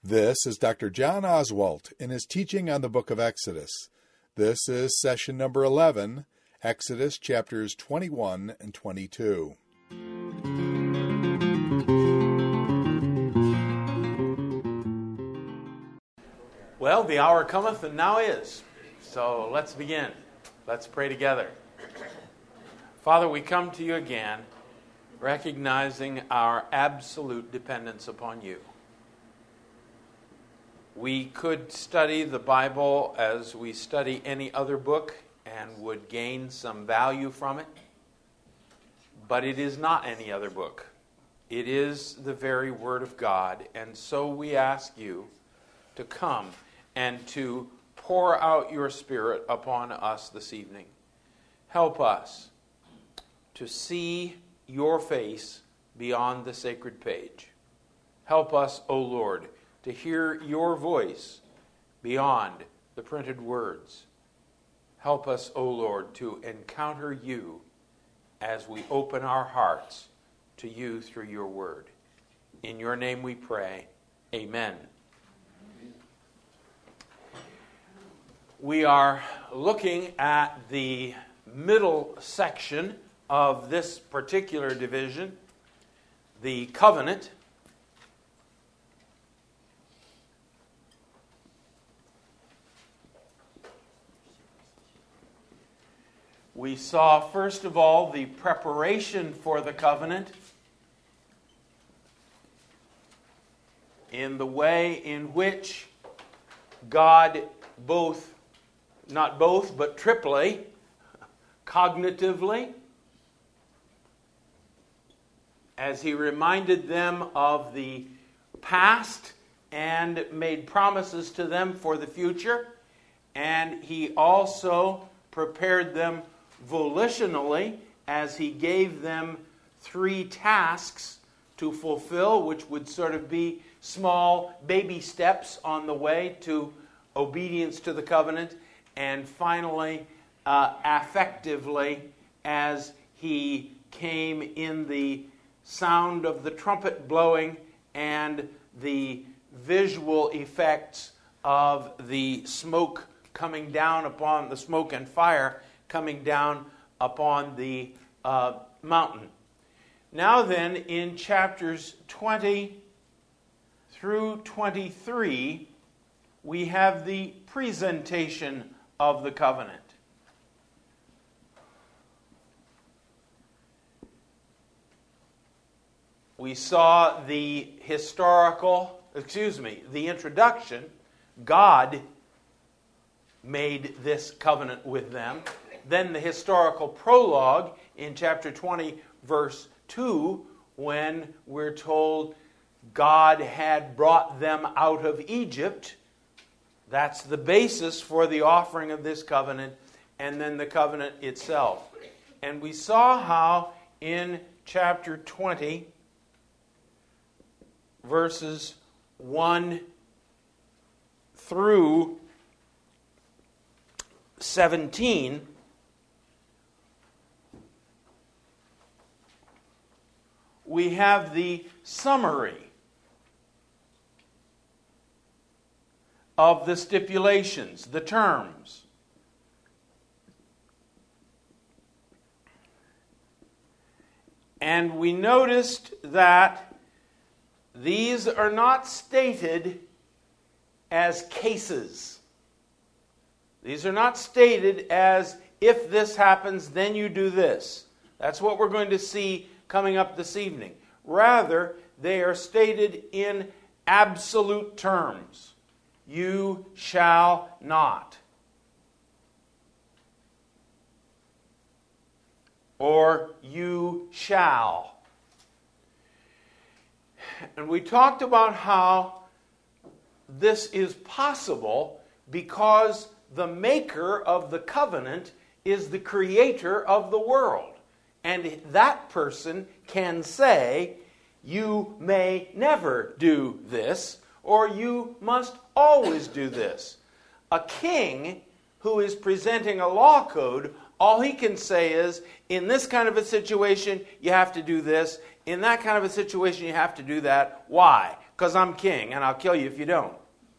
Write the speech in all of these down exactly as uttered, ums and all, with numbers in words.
This is Doctor John Oswalt in his teaching on the book of Exodus. This is session number eleven, Exodus chapters twenty-one and twenty-two. Well, the hour cometh, and now is. So let's begin. Let's pray together. Father, we come to you again, recognizing our absolute dependence upon you. We could study the Bible as we study any other book and would gain some value from it, but it is not any other book. It is the very Word of God, and so we ask you to come and to pour out your Spirit upon us this evening. Help us to see your face beyond the sacred page. Help us, O Lord, to hear your voice beyond the printed words. Help us, O Lord, to encounter you as we open our hearts to you through your word. In your name we pray. Amen. We are looking at the middle section of this particular division, the covenant. We saw, first of all, the preparation for the covenant in the way in which God both, not both, but triply, cognitively, as he reminded them of the past and made promises to them for the future, and he also prepared them volitionally as he gave them three tasks to fulfill, which would sort of be small baby steps on the way to obedience to the covenant, and finally, uh, affectively, as he came in the sound of the trumpet blowing and the visual effects of the smoke coming down upon the smoke and fire coming down upon the uh, mountain. Now then, in chapters twenty through twenty-three, we have the presentation of the covenant. We saw the historical, excuse me, the introduction. God made this covenant with them. Then the historical prologue in chapter twenty, verse two, when we're told God had brought them out of Egypt. That's the basis for the offering of this covenant, and then the covenant itself. And we saw how in chapter twenty, verses one through seventeen, we have the summary of the stipulations, the terms. And we noticed that these are not stated as cases. These are not stated as, if this happens, then you do this. That's what we're going to see coming up this evening. Rather, they are stated in absolute terms. You shall not. Or you shall. And we talked about how this is possible because the maker of the covenant is the creator of the world. And that person can say, you may never do this, or you must always do this. A king who is presenting a law code, all he can say is, in this kind of a situation, you have to do this. In that kind of a situation, you have to do that. Why? because I'm king, and I'll kill you if you don't.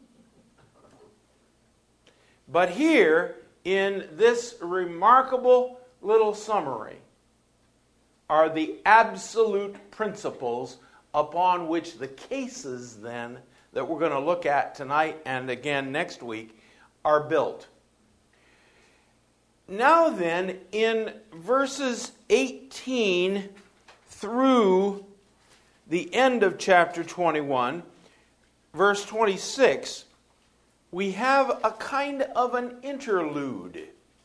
But here, in this remarkable little summary, are the absolute principles upon which the cases then that we're going to look at tonight and again next week are built. Now then, in verses eighteen through the end of chapter twenty-one, verse twenty-six, we have a kind of an interlude.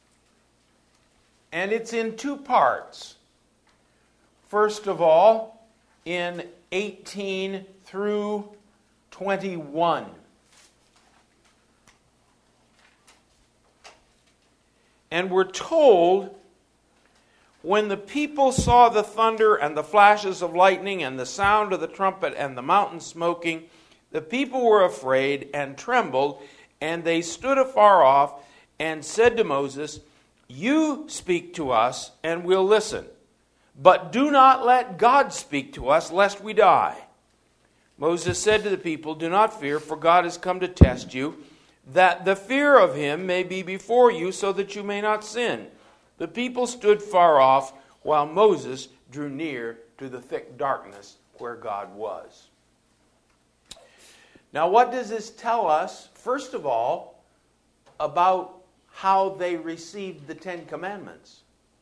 And it's in two parts. First of all, in eighteen through twenty-one. And we're told, when the people saw the thunder and the flashes of lightning and the sound of the trumpet and the mountain smoking, the people were afraid and trembled, and they stood afar off and said to Moses, "You speak to us, and we'll listen. But do not let God speak to us, lest we die." Moses said to the people, "Do not fear, for God has come to test you, that the fear of him may be before you, so that you may not sin." The people stood far off, while Moses drew near to the thick darkness where God was. Now, what does this tell us? First of all, about how they received the Ten Commandments.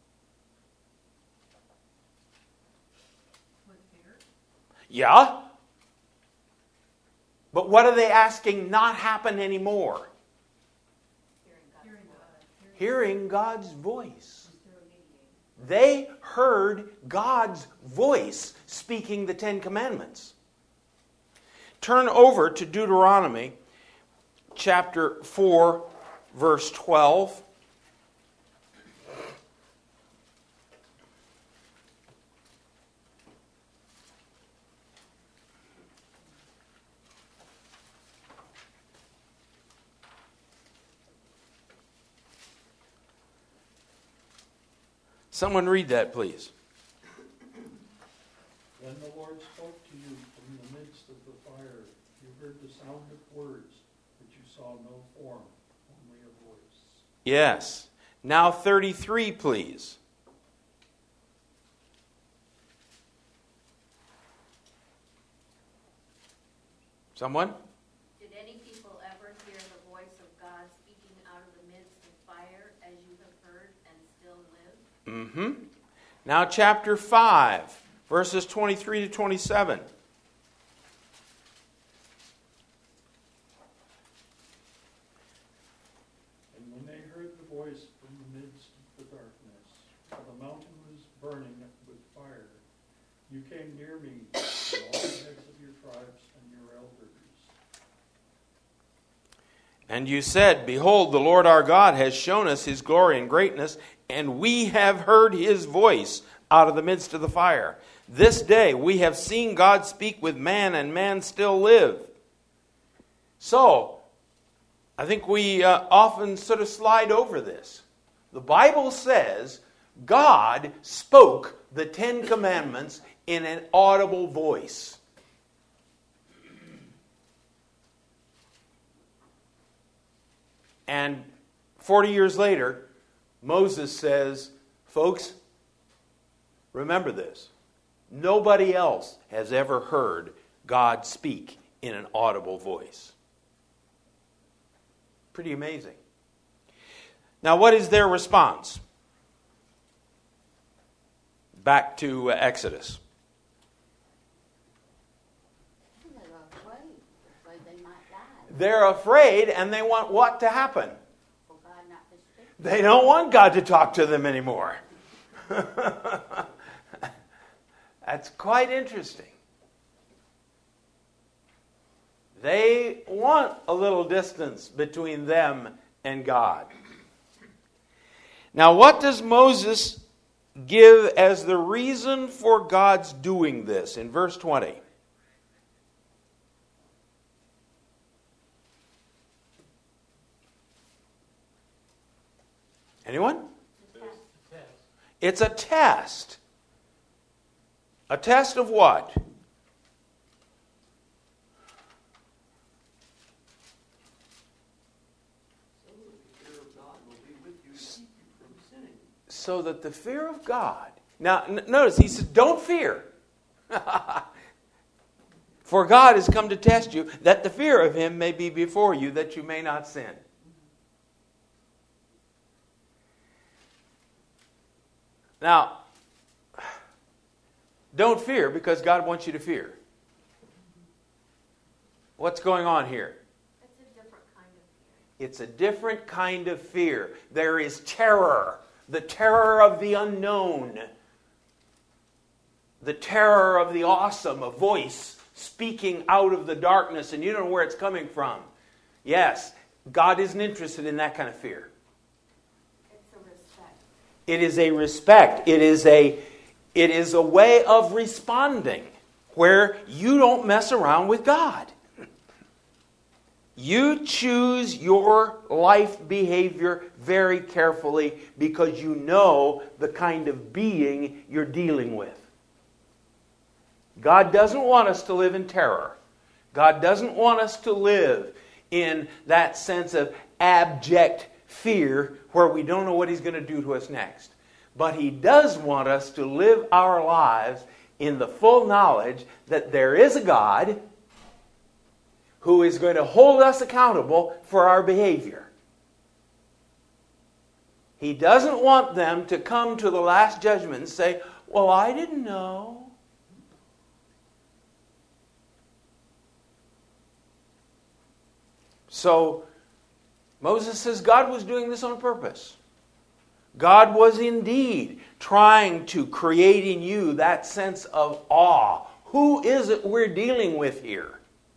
With fear? Yeah. But what are they asking not happen anymore? Hearing God. Hearing God's voice. They heard God's voice speaking the Ten Commandments. Turn over to Deuteronomy chapter four, verse twelve. Someone read that, please. When the Lord spoke to you from the midst of the fire, you heard the sound of words, but you saw no form, only a voice. Yes. Now thirty-three, please. Someone? Did any people ever hear the voice of God speaking out of the midst of fire, as you have heard and still live? Mm-hmm. Now chapter five, verses twenty-three to twenty-seven. And when they heard the voice from the midst of the darkness, for the mountain was burning with fire, you came near me, and all the heads of your tribes and your elders. And you said, "Behold, the Lord our God has shown us his glory and greatness, and we have heard his voice out of the midst of the fire. This day we have seen God speak with man, and man still live." So, I think we uh, often sort of slide over this. The Bible says God spoke the Ten Commandments in an audible voice. And forty years later, Moses says, "Folks, remember this. Nobody else has ever heard God speak in an audible voice." Pretty amazing. Now, what is their response? Back to uh, Exodus. They're afraid, afraid they might die. They're afraid, and they want what to happen? For God not to speak. They don't want God to talk to them anymore. That's quite interesting. They want a little distance between them and God. Now, what does Moses give as the reason for God's doing this in verse twenty? Anyone? It's a test. A test of what? so that the fear of God. Now, n- notice, he said, don't fear. For God has come to test you, that the fear of him may be before you, that you may not sin. Now, don't fear because God wants you to fear. What's going on here? It's a different kind of fear. It's a different kind of fear. There is terror, the terror of the unknown, the terror of the awesome, a voice speaking out of the darkness, and you don't know where it's coming from. Yes, God isn't interested in that kind of fear. It's a respect. It is a respect. It is a, it is a way of responding where you don't mess around with God. You choose your life behavior very carefully because you know the kind of being you're dealing with. God doesn't want us to live in terror. God doesn't want us to live in that sense of abject fear where we don't know what He's going to do to us next. But He does want us to live our lives in the full knowledge that there is a God who is going to hold us accountable for our behavior. He doesn't want them to come to the last judgment and say, well, I didn't know. So, Moses says God was doing this on purpose. God was indeed trying to create in you that sense of awe. Who is it we're dealing with here?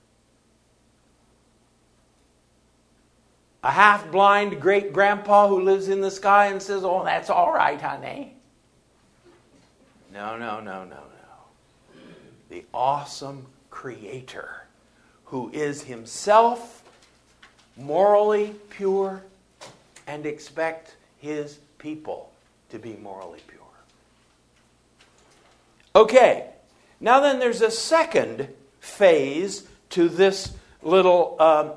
A half-blind great-grandpa who lives in the sky and says, oh, that's all right, honey. No, no, no, no, no. The awesome Creator who is Himself morally pure and expect His people to be morally pure. Okay, now then there's a second phase to this little um,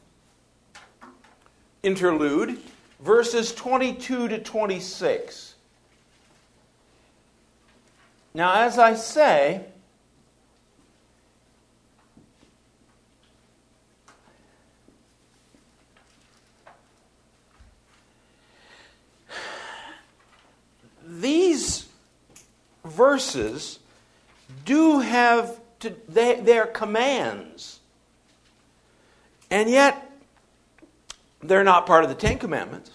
interlude, verses twenty-two to twenty-six. Now, as I say, these verses do have to, they, they're commands. And yet, they're not part of the Ten Commandments.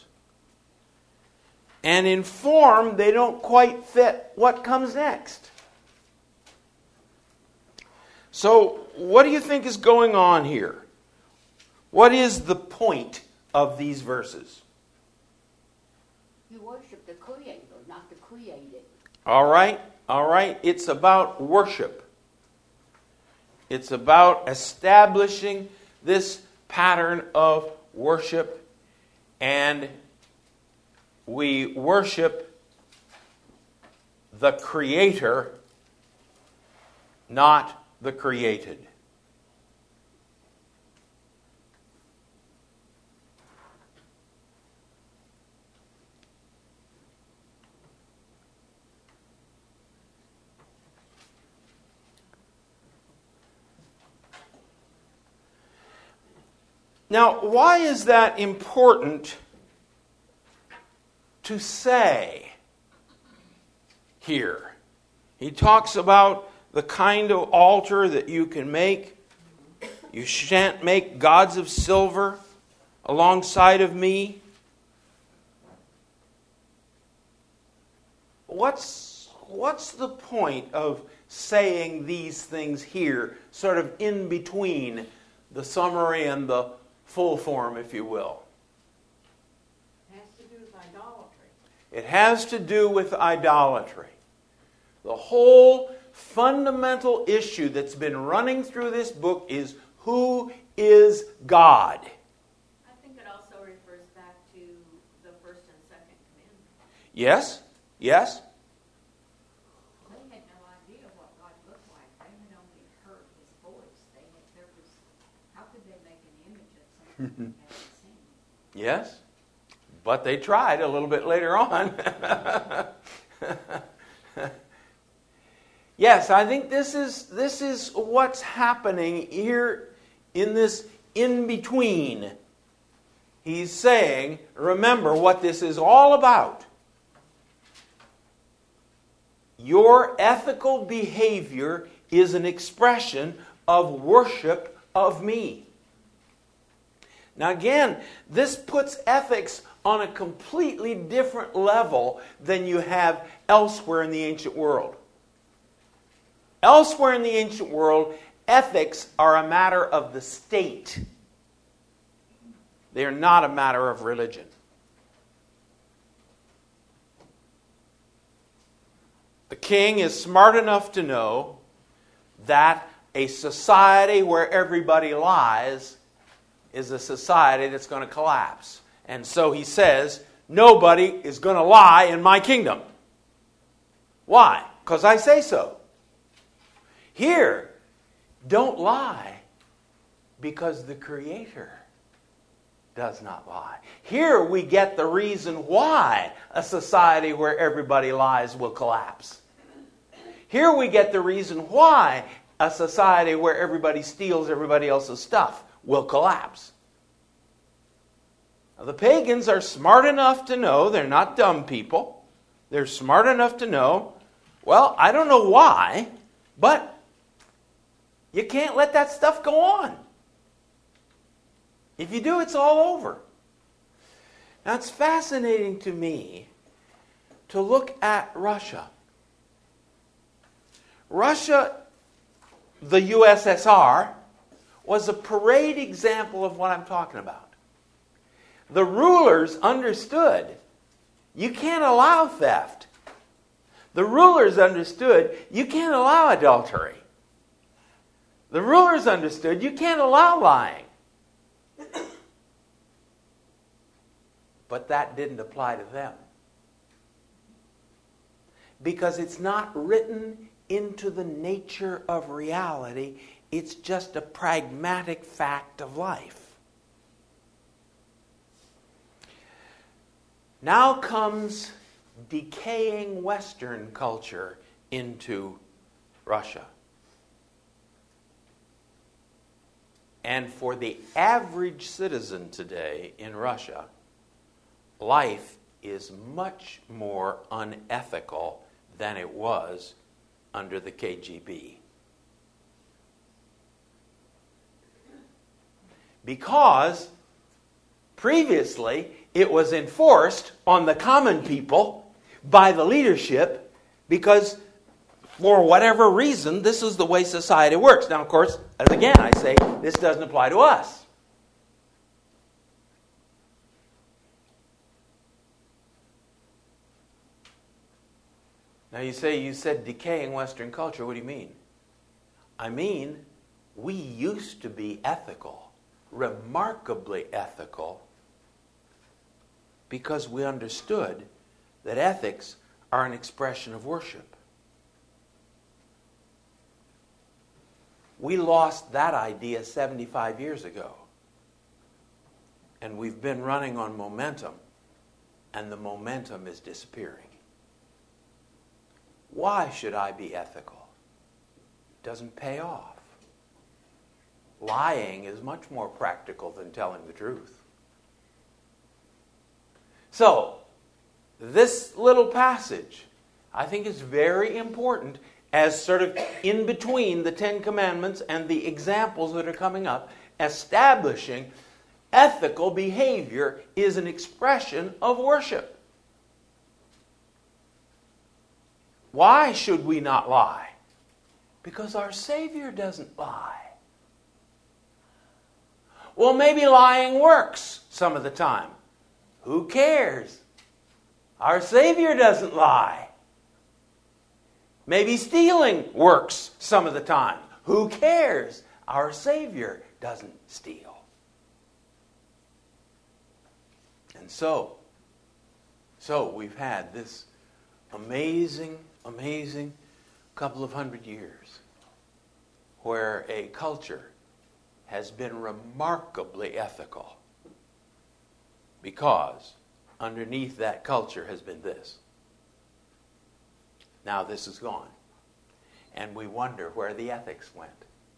And in form, they don't quite fit what comes next. So, what do you think is going on here? What is the point of these verses? You worship the Creator, not the created. All right, all right. It's about worship. It's about establishing this pattern of worship, and we worship the Creator, not the created. Now, why is that important to say here? He talks about the kind of altar that you can make. You shan't make gods of silver alongside of me. What's, what's the point of saying these things here, sort of in between the summary and the full form, if you will? It has to do with idolatry. It has to do with idolatry. The whole fundamental issue that's been running through this book is, who is God? I think it also refers back to the first and second commandment. Yes? Yes? They had no idea what God looked like. They had only heard His voice. They had, there was, how could they make an image of something they hadn't seen? Yes? But they tried a little bit later on. Yes, I think this is this is what's happening here in this in-between. He's saying, remember what this is all about. Your ethical behavior is an expression of worship of me. Now again, this puts ethics on a completely different level than you have elsewhere in the ancient world. Elsewhere in the ancient world, ethics are a matter of the state. They are not a matter of religion. The king is smart enough to know that a society where everybody lies is a society that's going to collapse. And so he says, nobody is going to lie in my kingdom. Why? Because I say so. Here, don't lie because the Creator does not lie. Here we get the reason why a society where everybody lies will collapse. Here we get the reason why a society where everybody steals everybody else's stuff will collapse. Now, the pagans are smart enough to know, they're not dumb people, they're smart enough to know, well, I don't know why, but you can't let that stuff go on. If you do, it's all over. Now, it's fascinating to me to look at Russia. Russia, the U S S R, was a parade example of what I'm talking about. The rulers understood you can't allow theft. The rulers understood you can't allow adultery. The rulers understood you can't allow lying. But that didn't apply to them. Because it's not written into the nature of reality. It's just a pragmatic fact of life. Now comes decaying Western culture into Russia. And for the average citizen today in Russia, life is much more unethical than it was under the K G B. Because previously it was enforced on the common people by the leadership because for whatever reason, this is the way society works. Now, of course, as again I say, this doesn't apply to us. Now you say, you said decaying Western culture. What do you mean? I mean, we used to be ethical, remarkably ethical, because we understood that ethics are an expression of worship. We lost that idea seventy-five years ago. And we've been running on momentum, and the momentum is disappearing. Why should I be ethical? It doesn't pay off. Lying is much more practical than telling the truth. So, this little passage, I think, is very important as sort of in between the Ten Commandments and the examples that are coming up, establishing ethical behavior is an expression of worship. Why should we not lie? Because our Savior doesn't lie. Well, maybe lying works some of the time. Who cares? Our Savior doesn't lie. Maybe stealing works some of the time. Who cares? Our Savior doesn't steal. And so, so we've had this amazing, amazing couple of hundred years where a culture has been remarkably ethical because underneath that culture has been this. Now this is gone. And we wonder where the ethics went.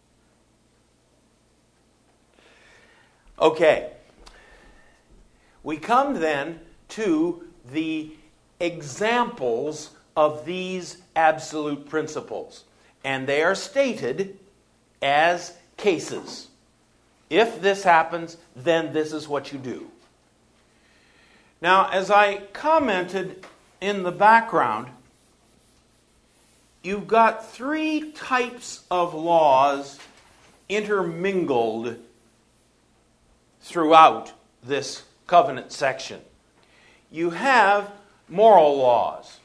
Okay. We come then to the examples of these absolute principles. And they are stated as cases. If this happens, then this is what you do. Now, as I commented in the background, you've got three types of laws intermingled throughout this covenant section. You have moral laws.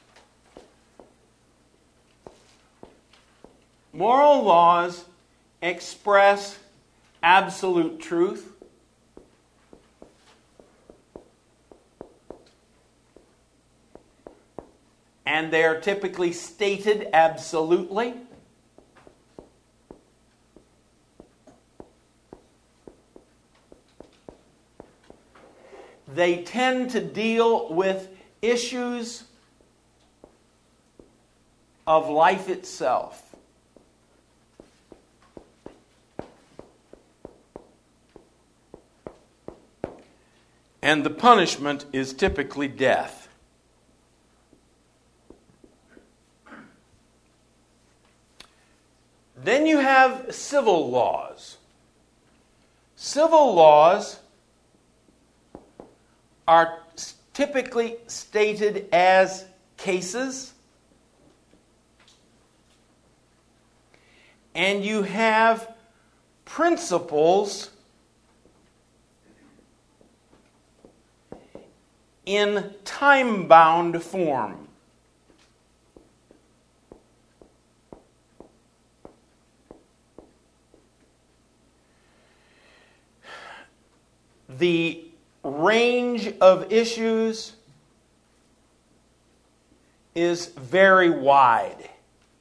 Moral laws express absolute truth. And they are typically stated absolutely. They tend to deal with issues of life itself. And the punishment is typically death. Then you have civil laws. Civil laws are typically stated as cases. And you have principles in time-bound form. The range of issues is very wide.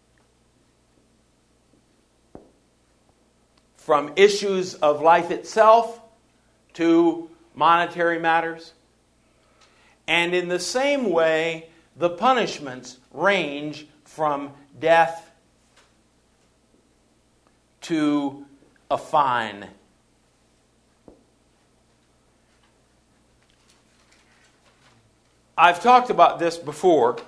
From issues of life itself to monetary matters. And in the same way, the punishments range from death to a fine. I've talked about this before,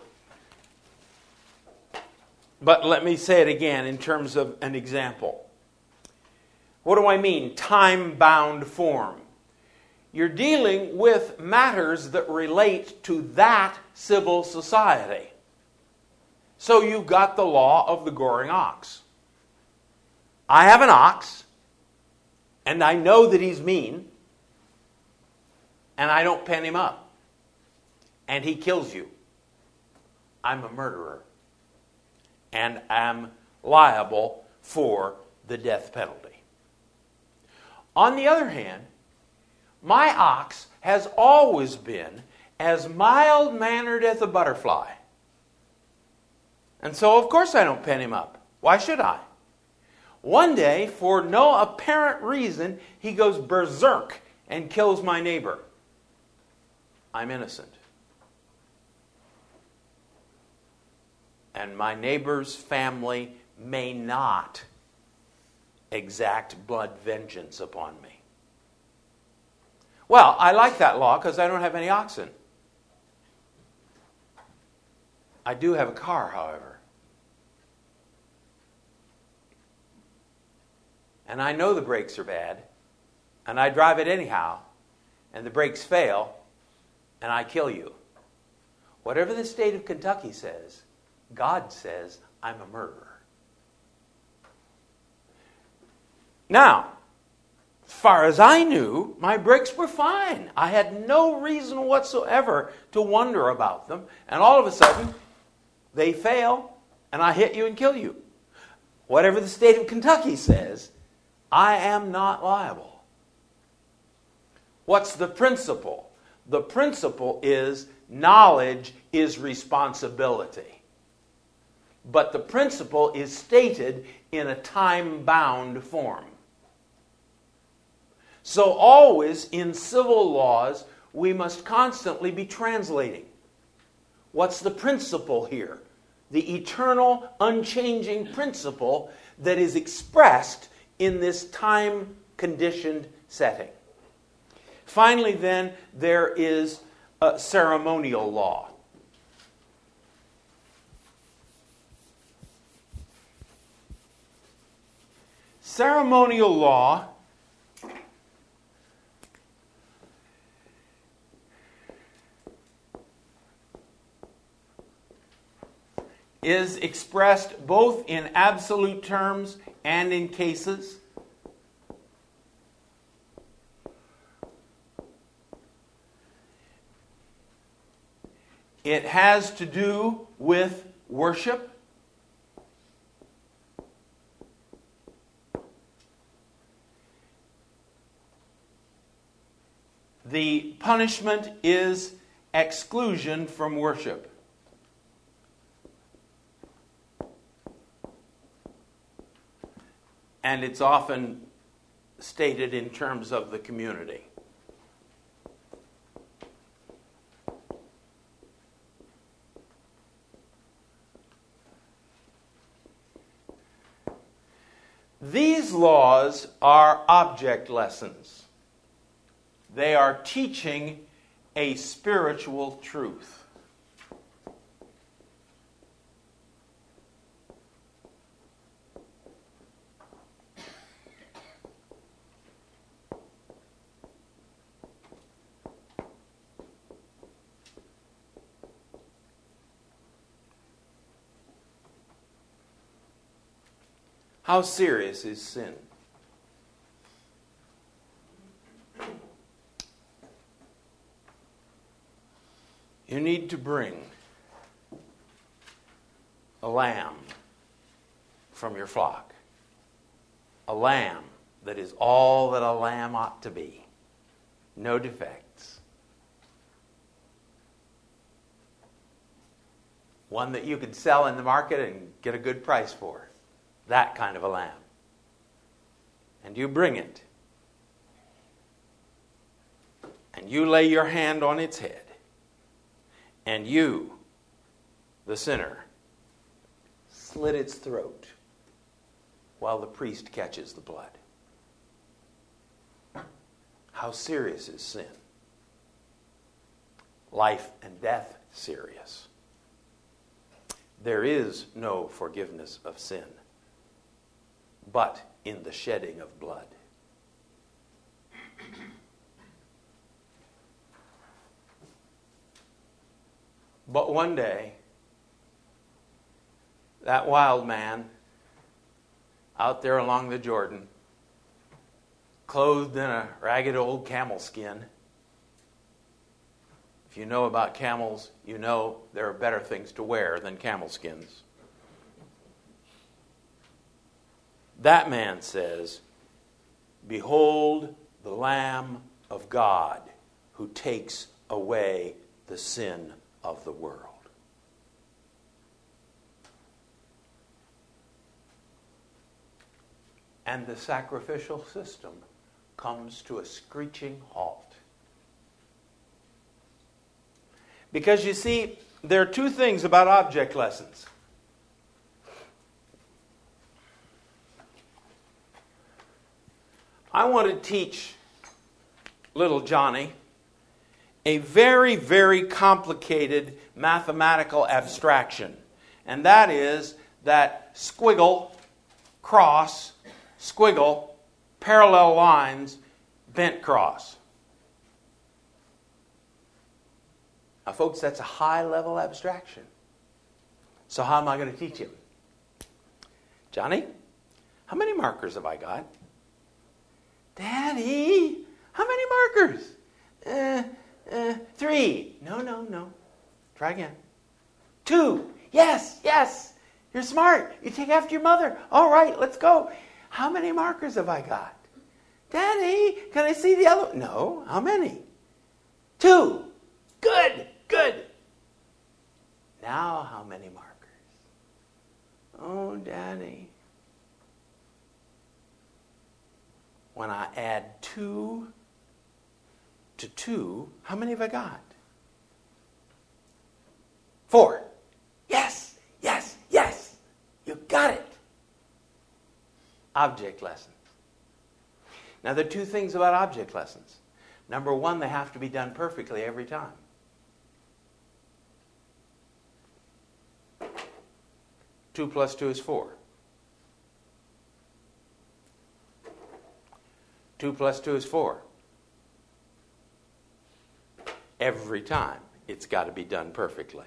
but let me say it again in terms of an example. What do I mean? Time-bound form. You're dealing with matters that relate to that civil society. So you've got the law of the goring ox. I have an ox, and I know that he's mean, and I don't pen him up. And he kills you. I'm a murderer. And I'm liable for the death penalty. On the other hand, my ox has always been as mild-mannered as a butterfly. And so, of course, I don't pen him up. Why should I? One day, for no apparent reason, he goes berserk and kills my neighbor. I'm innocent. And my neighbor's family may not exact blood vengeance upon me. Well, I like that law because I don't have any oxen. I do have a car, however. And I know the brakes are bad. And I drive it anyhow. And the brakes fail. And I kill you. Whatever the state of Kentucky says, God says I'm a murderer. Now, as far as I knew, my brakes were fine. I had no reason whatsoever to wonder about them. And all of a sudden, they fail, and I hit you and kill you. Whatever the state of Kentucky says, I am not liable. What's the principle? The principle is knowledge is responsibility. But the principle is stated in a time-bound form. So always in civil laws, we must constantly be translating. What's the principle here? The eternal, unchanging principle that is expressed in this time-conditioned setting. Finally, then, there is a ceremonial law. Ceremonial law is expressed both in absolute terms and in cases. It has to do with worship. The punishment is exclusion from worship. And it's often stated in terms of the community. These laws are object lessons. They are teaching a spiritual truth. How serious is sin? You need to bring a lamb from your flock. A lamb that is all that a lamb ought to be. No defects. One that you could sell in the market and get a good price for. That kind of a lamb. And you bring it. And you lay your hand on its head. And you, the sinner, slit its throat while the priest catches the blood. How serious is sin? Life and death serious. There is no forgiveness of sin, but in the shedding of blood. But one day, that wild man out there along the Jordan, clothed in a ragged old camel skin. If you know about camels, you know there are better things to wear than camel skins. That man says, "Behold the Lamb of God who takes away the sin of the world." And the sacrificial system comes to a screeching halt. Because you see, there are two things about object lessons. I want to teach little Johnny a very, very complicated mathematical abstraction. And that is that squiggle, cross, squiggle, parallel lines, bent cross. Now, folks, that's a high-level abstraction. So how am I going to teach him? Johnny, how many markers have I got? Daddy, how many markers? Uh, uh, three. No, no, no. Try again. Two. Yes, yes. You're smart. You take after your mother. All right, let's go. How many markers have I got? Daddy, can I see the other? No. How many? Two. Good, good. Now how many markers? Oh, Daddy. When I add two to two, how many have I got? Four. Yes, yes, yes. You got it. Object lessons. Now, there are two things about object lessons. Number one, they have to be done perfectly every time. Two plus two is four. Two plus two is four. Every time, it's got to be done perfectly.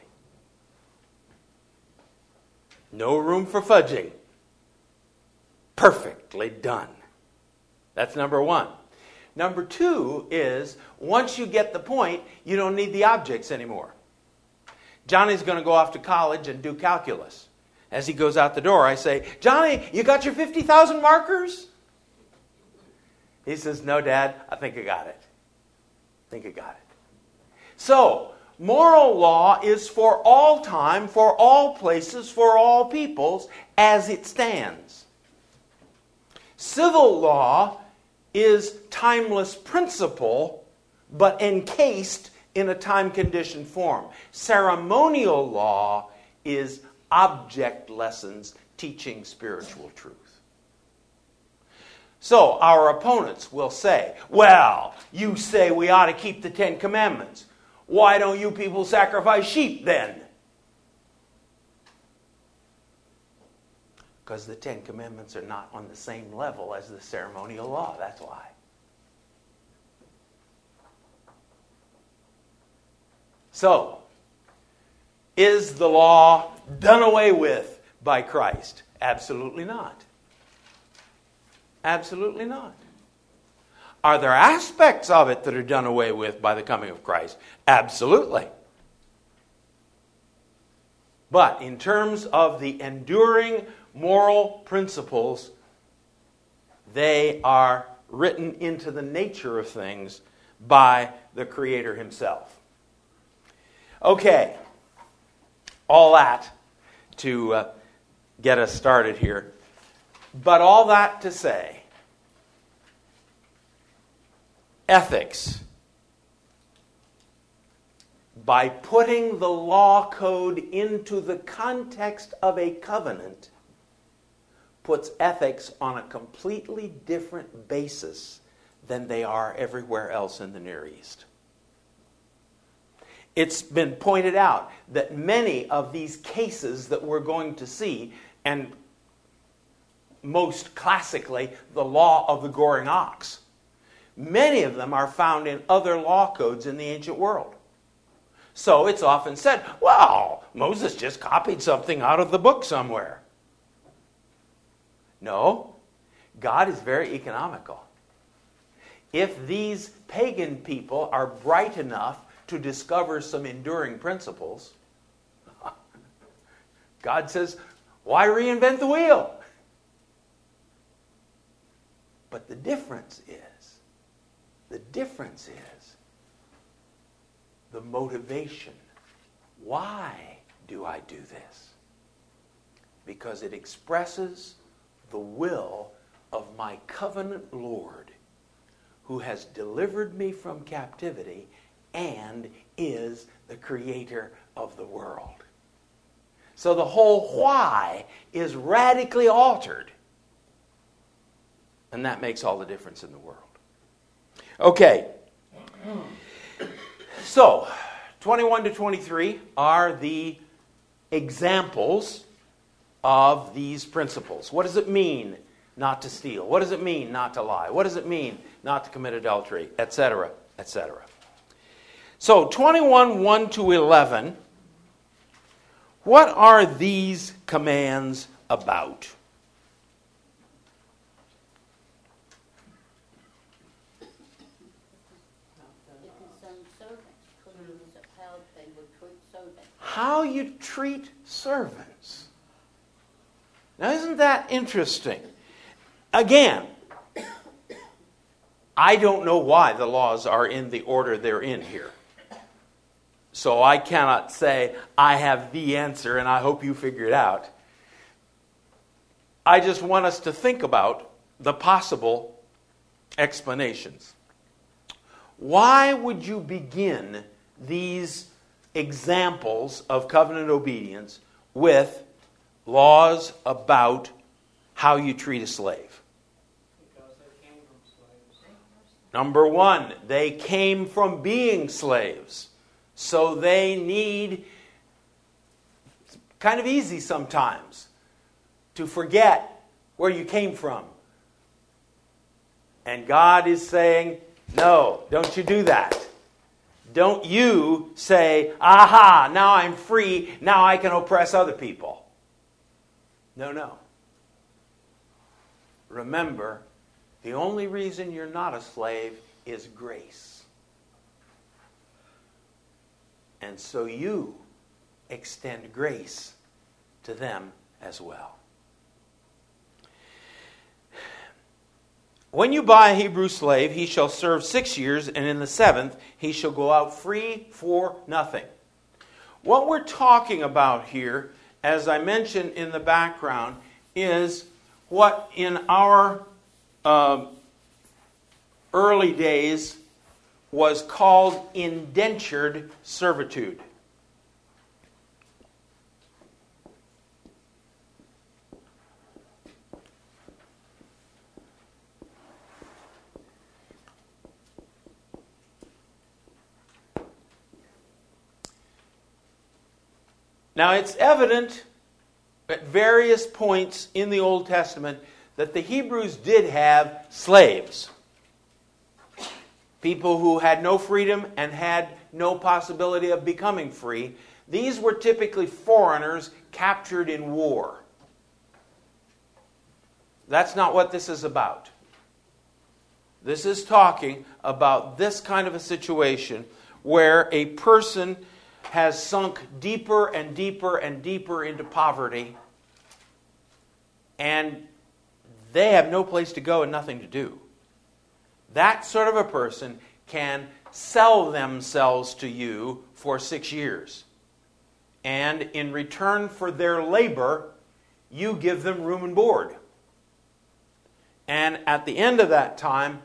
No room for fudging. Perfectly done. That's number one. Number two is, once you get the point, you don't need the objects anymore. Johnny's going to go off to college and do calculus. As he goes out the door, I say, Johnny, you got your fifty thousand markers? He says, no, Dad, I think I got it. I think I got it. So, moral law is for all time, for all places, for all peoples, as it stands. Civil law is timeless principle, but encased in a time-conditioned form. Ceremonial law is object lessons teaching spiritual truth. So our opponents will say, well, you say we ought to keep the Ten Commandments. Why don't you people sacrifice sheep then? Because the Ten Commandments are not on the same level as the ceremonial law. That's why. So, is the law done away with by Christ? Absolutely not. Absolutely not. Are there aspects of it that are done away with by the coming of Christ? Absolutely. But in terms of the enduring moral principles, they are written into the nature of things by the Creator Himself. Okay. All that to uh, get us started here. But all that to say, ethics, by putting the law code into the context of a covenant, puts ethics on a completely different basis than they are everywhere else in the Near East. It's been pointed out that many of these cases that we're going to see, and most classically, the law of the goring ox, many of them are found in other law codes in the ancient world. So it's often said, well, Moses just copied something out of the book somewhere. No, God is very economical. If these pagan people are bright enough to discover some enduring principles, God says, why reinvent the wheel? But the difference is, the difference is the motivation. Why do I do this? Because it expresses the will of my covenant Lord, who has delivered me from captivity and is the creator of the world. So the whole why is radically altered. And that makes all the difference in the world. Okay. So, twenty-one to twenty-three are the examples of these principles. What does it mean not to steal? What does it mean not to lie? What does it mean not to commit adultery? Etc., et cetera. So, twenty-one, one to eleven, what are these commands about? How you treat servants. Now, isn't that interesting? Again, I don't know why the laws are in the order they're in here. So I cannot say, I have the answer and I hope you figure it out. I just want us to think about the possible explanations. Why would you begin these examples of covenant obedience with laws about how you treat a slave? Because they came from slaves. Number one, they came from being slaves. So they need, it's kind of easy sometimes, to forget where you came from. And God is saying, no, don't you do that. Don't you say, aha, now I'm free, now I can oppress other people. No, no. Remember, the only reason you're not a slave is grace. And so you extend grace to them as well. When you buy a Hebrew slave, he shall serve six years, and in the seventh he shall go out free for nothing. What we're talking about here, as I mentioned in the background, is what in our uh, early days was called indentured servitude. Now, it's evident at various points in the Old Testament that the Hebrews did have slaves. People who had no freedom and had no possibility of becoming free. These were typically foreigners captured in war. That's not what this is about. This is talking about this kind of a situation where a person has sunk deeper and deeper and deeper into poverty, and they have no place to go and nothing to do. That sort of a person can sell themselves to you for six years. And in return for their labor, you give them room and board. And at the end of that time,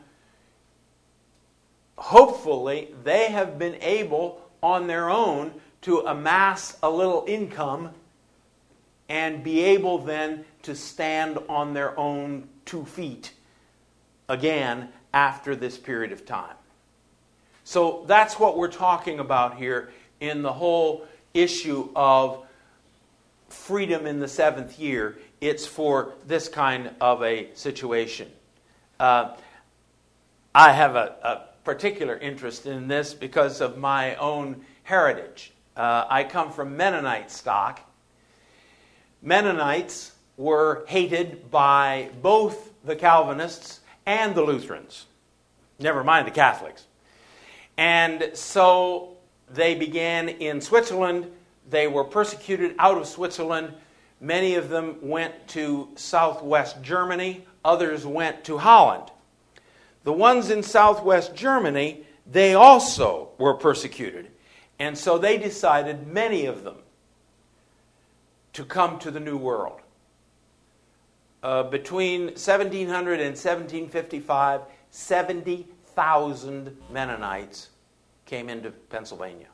hopefully they have been able on their own to amass a little income and be able then to stand on their own two feet again after this period of time. So that's what we're talking about here in the whole issue of freedom in the seventh year. It's for this kind of a situation. Uh, I have a, a particular interest in this because of my own heritage. Uh, I come from Mennonite stock. Mennonites were hated by both the Calvinists and the Lutherans, never mind the Catholics. And so they began in Switzerland. They were persecuted out of Switzerland. Many of them went to southwest Germany. Others went to Holland. The ones in southwest Germany, they also were persecuted. And so they decided, many of them, to come to the New World. Uh, between seventeen hundred and seventeen fifty-five, seventy thousand Mennonites came into Pennsylvania.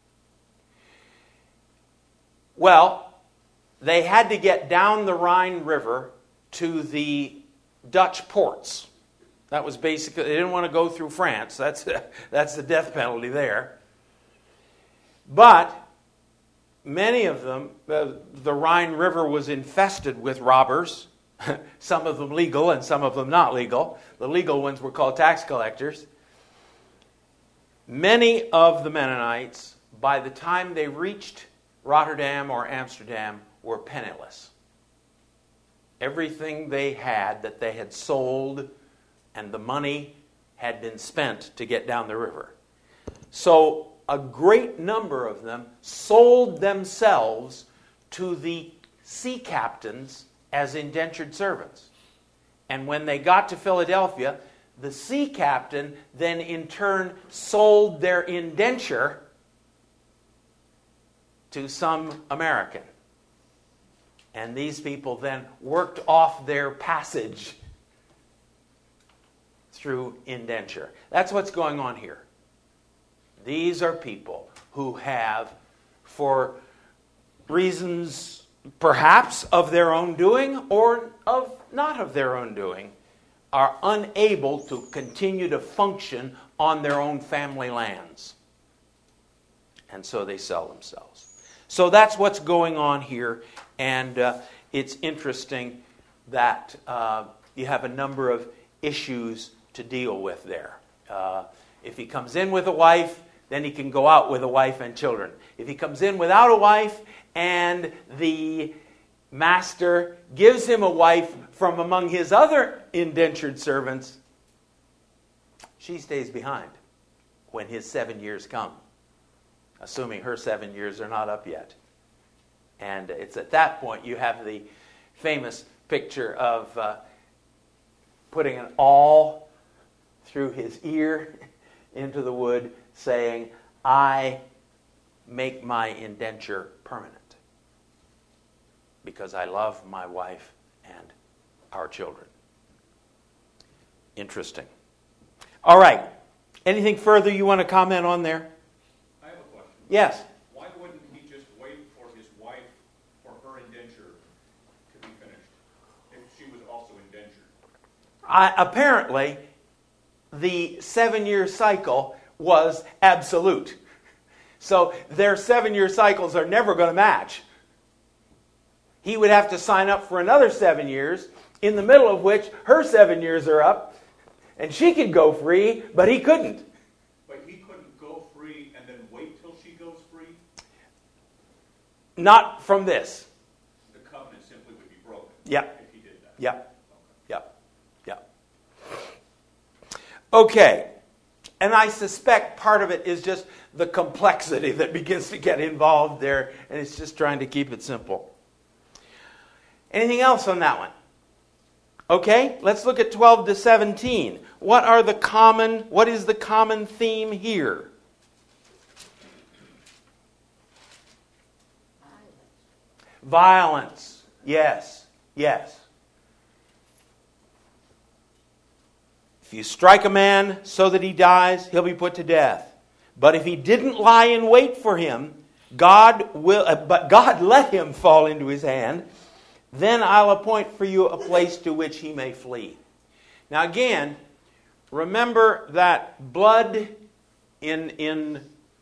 Well, they had to get down the Rhine River to the Dutch ports. That was basically, they didn't want to go through France. That's, that's the death penalty there. But many of them, uh, the Rhine River was infested with robbers, some of them legal and some of them not legal. The legal ones were called tax collectors. Many of the Mennonites, by the time they reached Rotterdam or Amsterdam, were penniless. Everything they had that they had sold and the money had been spent to get down the river. So a great number of them sold themselves to the sea captains as indentured servants. And when they got to Philadelphia, the sea captain then in turn sold their indenture to some American. And these people then worked off their passage through indenture. That's what's going on here. These are people who have, for reasons perhaps of their own doing or of not of their own doing, are unable to continue to function on their own family lands. And so they sell themselves. So that's what's going on here. And uh, it's interesting that uh, you have a number of issues to deal with there. Uh, if he comes in with a wife, then he can go out with a wife and children. If he comes in without a wife and the master gives him a wife from among his other indentured servants, she stays behind when his seven years come, assuming her seven years are not up yet. And it's at that point you have the famous picture of uh, putting an awl through his ear into the wood, saying, I make my indenture permanent because I love my wife and our children. Interesting. All right. Anything further you want to comment on there? I have a question. Yes. Why wouldn't he just wait for his wife, for her indenture to be finished, if she was also indentured? I, apparently, the seven-year cycle was absolute. So their seven-year cycles are never going to match. He would have to sign up for another seven years, in the middle of which her seven years are up, and she could go free, but he couldn't. But he couldn't go free and then wait till she goes free? Not from this. The covenant simply would be broken. Yeah. If he did that. Yeah. Yeah. Yeah. Okay. And I suspect part of it is just the complexity that begins to get involved there, and it's just trying to keep it simple. Anything else on that one? Okay, let's look at twelve to seventeen. What are the common, what is the common theme here? Violence. Yes, yes. If you strike a man so that he dies, he'll be put to death. But if he didn't lie in wait for him, God will, uh, but God let him fall into his hand, then I'll appoint for you a place to which he may flee. Now again, remember that blood in, in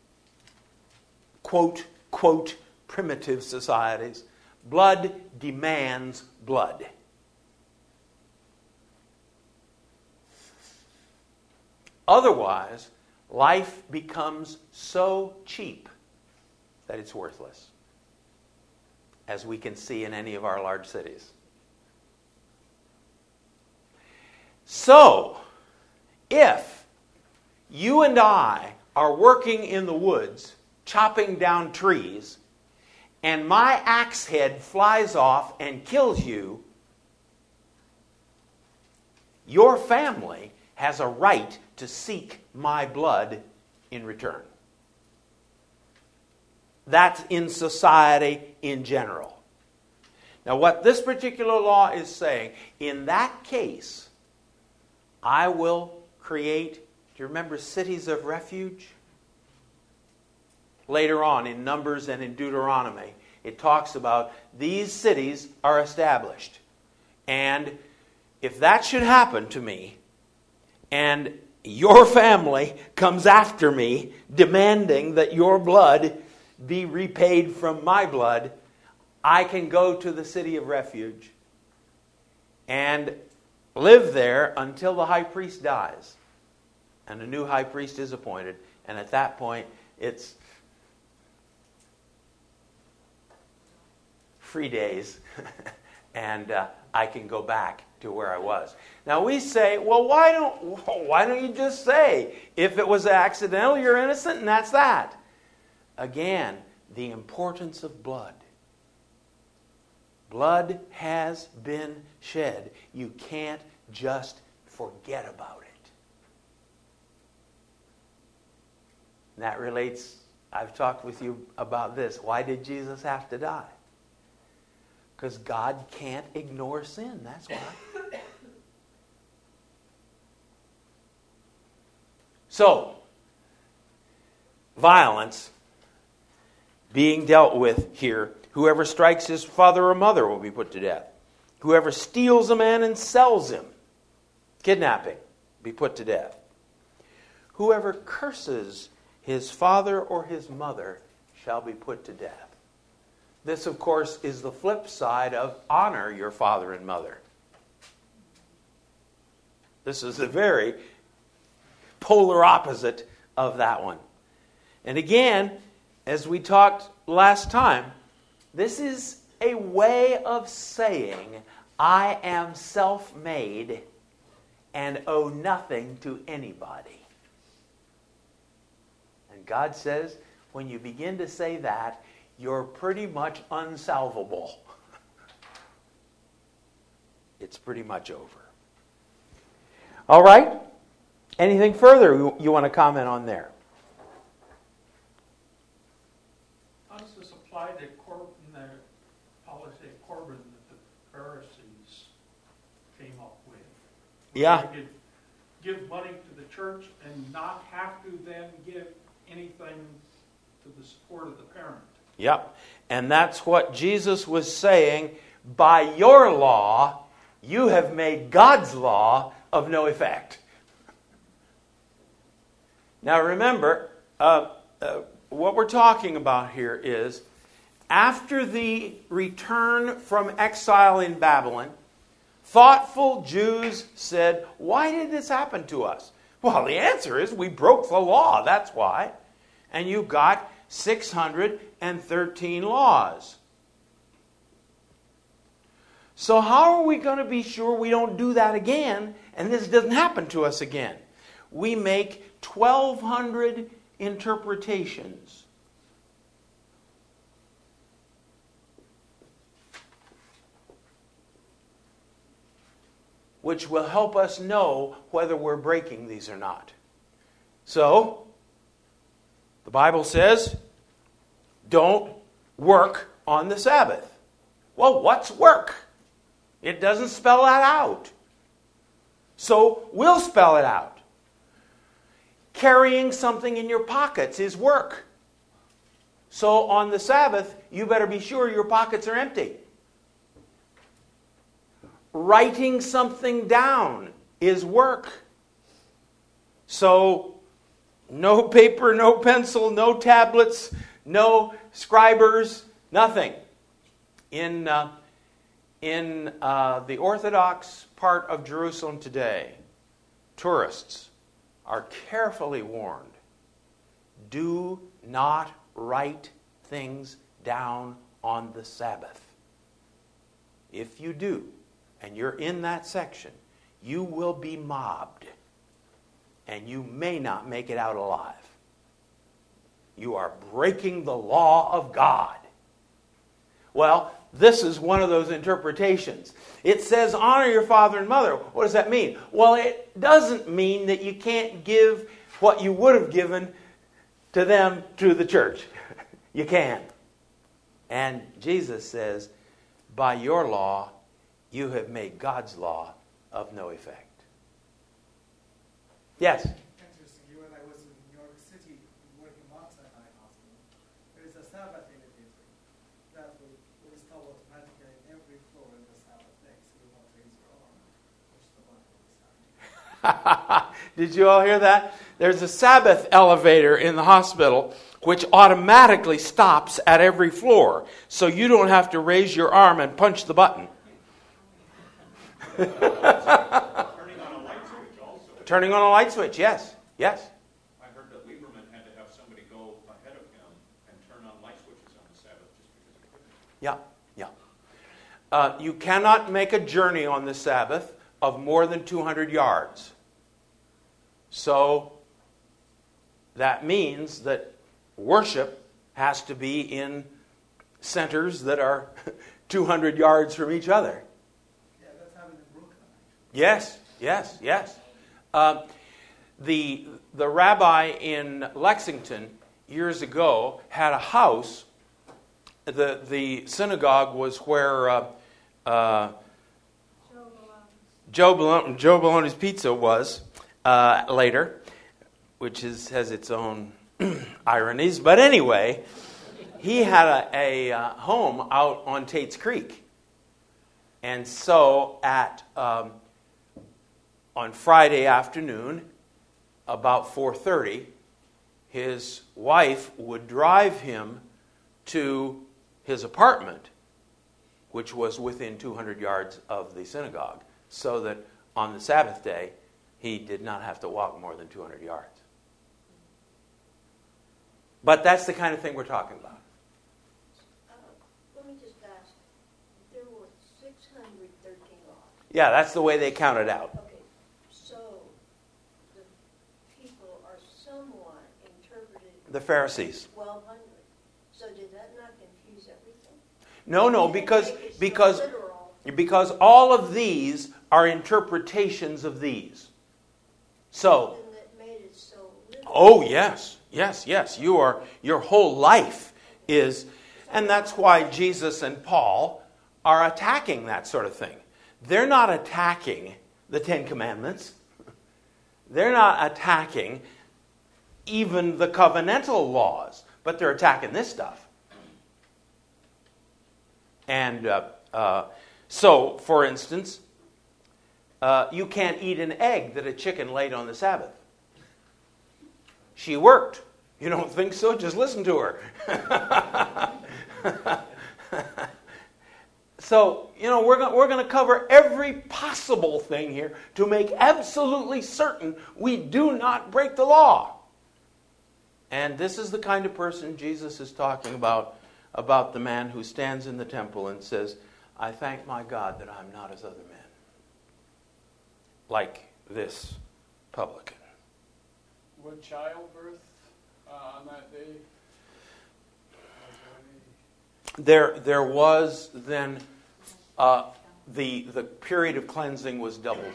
quote, quote, primitive societies, blood demands blood. Otherwise, life becomes so cheap that it's worthless, as we can see in any of our large cities. So, if you and I are working in the woods, chopping down trees, and my axe head flies off and kills you, your family has a right to seek my blood in return. That's in society in general. Now, what this particular law is saying, in that case, I will create, do you remember cities of refuge? Later on in Numbers and in Deuteronomy, it talks about these cities are established. And if that should happen to me, and your family comes after me, demanding that your blood be repaid from my blood, I can go to the city of refuge and live there until the high priest dies. And a new high priest is appointed. And at that point, it's free days. and uh, I can go back to where I was. Now we say, well, why don't why don't you just say, if it was accidental, you're innocent, and that's that. Again, the importance of blood. Blood has been shed. You can't just forget about it. And that relates, I've talked with you about this. Why did Jesus have to die? Because God can't ignore sin. That's why. So, violence being dealt with here. Whoever strikes his father or mother will be put to death. Whoever steals a man and sells him, kidnapping, be put to death. Whoever curses his father or his mother shall be put to death. This, of course, is the flip side of honor your father and mother. This is the very polar opposite of that one. And again, as we talked last time, this is a way of saying, I am self-made and owe nothing to anybody. And God says, when you begin to say that, you're pretty much unsalvable. It's pretty much over. All right? Anything further you, you want to comment on there? How does this apply to Corbin, the policy of Corbin that the Pharisees came up with? Where Yeah. they could give money to the church and not have to then give anything to the support of the parent. Yep. And that's what Jesus was saying. By your law, you have made God's law of no effect. Now remember, uh, uh, what we're talking about here is, after the return from exile in Babylon, thoughtful Jews said, why did this happen to us? Well, the answer is we broke the law, that's why. And you got six hundred thirteen laws. So how are we going to be sure we don't do that again and this doesn't happen to us again? We make twelve hundred interpretations. Which will help us know whether we're breaking these or not. So, the Bible says, don't work on the Sabbath. Well, what's work? It doesn't spell that out. So, we'll spell it out. Carrying something in your pockets is work. So, on the Sabbath, you better be sure your pockets are empty. Writing something down is work. So, no paper, no pencil, no tablets, no scribers, nothing. In, uh, in uh, the Orthodox part of Jerusalem today, tourists are carefully warned, do not write things down on the Sabbath. If you do, and you're in that section, you will be mobbed. And you may not make it out alive. You are breaking the law of God. Well, this is one of those interpretations. It says, honor your father and mother. What does that mean? Well, it doesn't mean that you can't give what you would have given to them to the church. You can. And Jesus says, by your law, you have made God's law of no effect. Yes? Interesting. When I was in New York City working Mount Sinai Hospital, there is a Sabbath elevator that will, will install automatically in every floor in the Sabbath day. So you won't raise your arm, push the button. Did you all hear that? There's a Sabbath elevator in the hospital which automatically stops at every floor. So you don't have to raise your arm and punch the button. Turning on a light switch also. Turning on a light switch, yes. Yes. I heard that Lieberman had to have somebody go ahead of him and turn on light switches on the Sabbath just because he couldn't. Yeah, yeah. Uh, you cannot make a journey on the Sabbath of more than two hundred yards. So that means that worship has to be in centers that are two hundred yards from each other. Yeah, that's happening in Brooklyn. Yes, yes, yes. Uh, the the rabbi in Lexington years ago had a house. The the synagogue was where uh, uh, Joe Baloney's Joe Baloney's Pizza was uh, later. which is, has its own ironies. But anyway, he had a, a uh, home out on Tate's Creek. And so at um, on Friday afternoon, about four thirty, his wife would drive him to his apartment, which was within two hundred yards of the synagogue, so that on the Sabbath day, he did not have to walk more than two hundred yards. But that's the kind of thing we're talking about. Uh, let me just ask, there were six hundred thirteen laws. Yeah, that's the way they count it out. Okay, so the people are somewhat interpreted... The Pharisees. twelve hundred. So did that not confuse everything? No, no, because because because all of these are interpretations of these. So, oh yes, yes, yes. You are your whole life is, and that's why Jesus and Paul are attacking that sort of thing. They're not attacking the Ten Commandments. They're not attacking even the covenantal laws, but they're attacking this stuff. And uh, uh, so, for instance, uh, you can't eat an egg that a chicken laid on the Sabbath. She worked. You don't think so? Just listen to her. So, you know, we're going we're going to cover every possible thing here to make absolutely certain we do not break the law. And this is the kind of person Jesus is talking about, about the man who stands in the temple and says, I thank my God that I'm not as other men. Like this publican. Would childbirth uh, on that day? There, there was then uh, the the period of cleansing was doubled.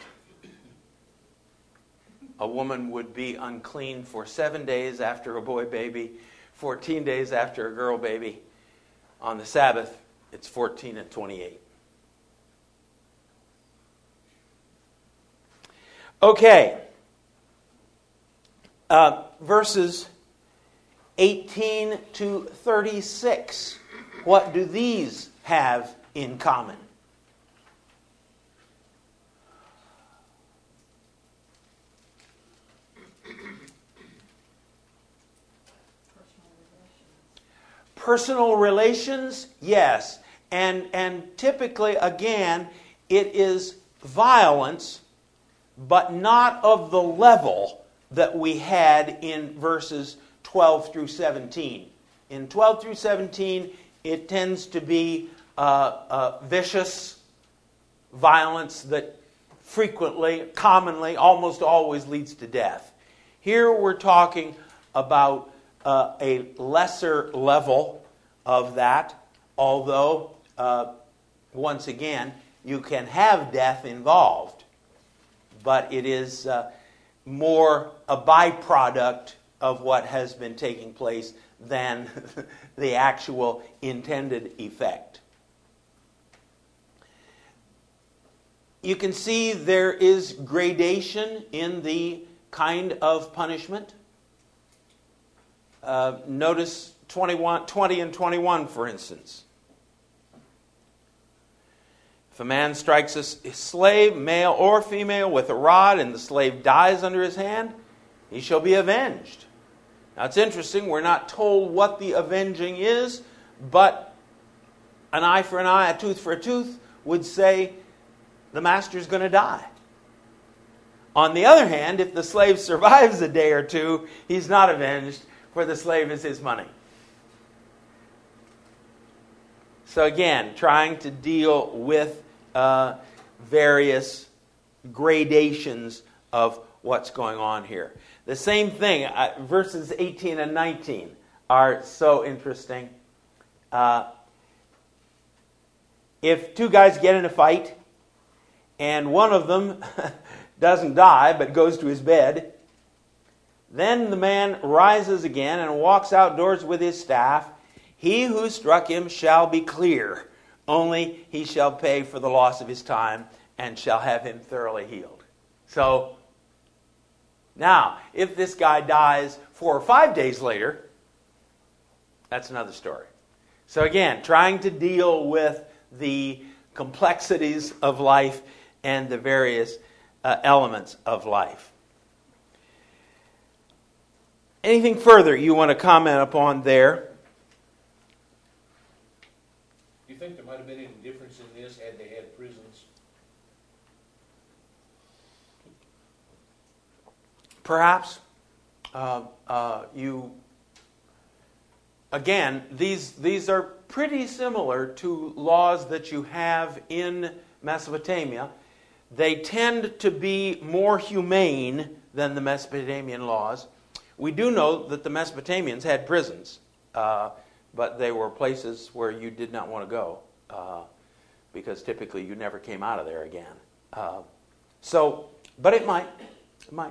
A woman would be unclean for seven days after a boy baby, fourteen days after a girl baby. On the Sabbath, it's fourteen and twenty-eight. Okay. Uh, verses eighteen to thirty-six. What do these have in common? Personal relations, yes. And, and typically, again, it is violence, but not of the level that we had in verses twelve through seventeen. In twelve through seventeen, it tends to be uh, uh, vicious violence that frequently, commonly, almost always leads to death. Here we're talking about uh, a lesser level of that, although, uh, once again, you can have death involved, but it is uh, more a byproduct of what has been taking place than the actual intended effect. You can see there is gradation in the kind of punishment. Uh, notice twenty-one, twenty and twenty-one, for instance. If a man strikes a slave, male or female, with a rod, and the slave dies under his hand, he shall be avenged. Now it's interesting, we're not told what the avenging is, but an eye for an eye, a tooth for a tooth would say the master's going to die. On the other hand, if the slave survives a day or two, he's not avenged, for the slave is his money. So again, trying to deal with uh, various gradations of what's going on here. The same thing, uh, verses eighteen and nineteen are so interesting. Uh, if two guys get in a fight, and one of them doesn't die but goes to his bed, then the man rises again and walks outdoors with his staff. He who struck him shall be clear, only he shall pay for the loss of his time and shall have him thoroughly healed. So, Now, if this guy dies four or five days later, that's another story. So again, trying to deal with the complexities of life and the various uh, elements of life. Anything further you want to comment upon there? Do you think there might have been any difference in this had they had prisons? Perhaps. Uh, uh, you again, these these are pretty similar to laws that you have in Mesopotamia. They tend to be more humane than the Mesopotamian laws. We do know that the Mesopotamians had prisons, uh, but they were places where you did not want to go uh, because typically you never came out of there again. Uh, so, but it might, it might.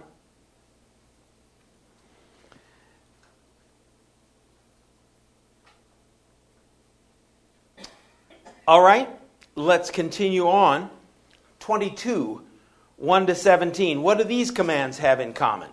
All right, let's continue on. twenty-two, one to seventeen. What do these commands have in common?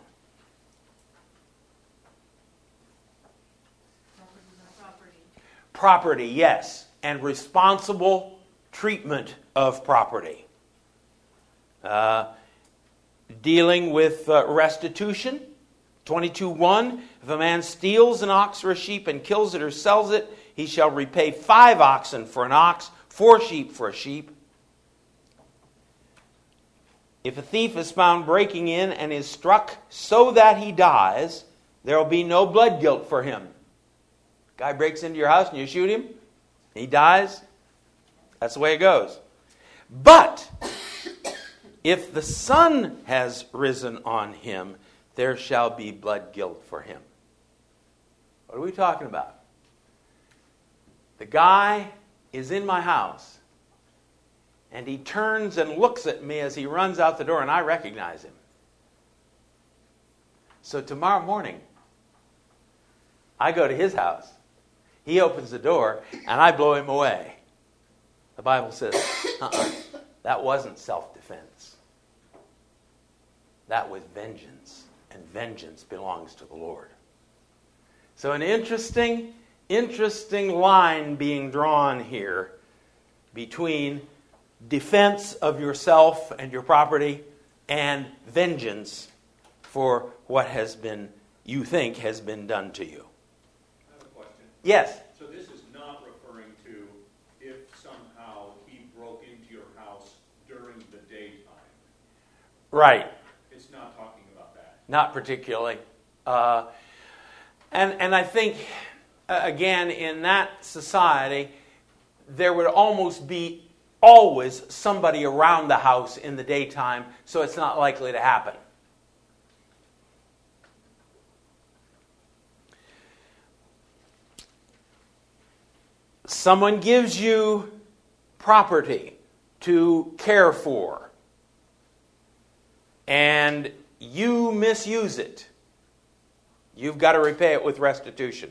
Property. Property, yes, and responsible treatment of property. Uh, dealing with uh, restitution. twenty-two one, if a man steals an ox or a sheep and kills it or sells it, he shall repay five oxen for an ox, four sheep for a sheep. If a thief is found breaking in and is struck so that he dies, there will be no blood guilt for him. Guy breaks into your house and you shoot him, he dies. That's the way it goes. But if the sun has risen on him, there shall be blood guilt for him. What are we talking about? The guy is in my house, and he turns and looks at me as he runs out the door, and I recognize him. So tomorrow morning, I go to his house. He opens the door, and I blow him away. The Bible says, uh-uh, that wasn't self-defense. That was vengeance, and vengeance belongs to the Lord. So an interesting, interesting line being drawn here between defense of yourself and your property and vengeance for what has been, you think, has been done to you. I have a question. Yes? So this is not referring to if somehow he broke into your house during the daytime. Right. It's not talking about that. Not particularly. Uh, and, and I think, uh, again, in that society, there would almost be always somebody around the house in the daytime, so it's not likely to happen. Someone gives you property to care for, and you misuse it. You've got to repay it with restitution.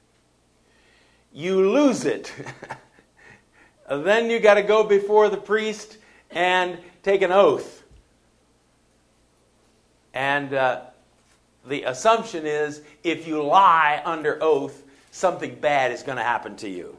You lose it. Then you got to go before the priest and take an oath. And uh, the assumption is if you lie under oath, something bad is going to happen to you.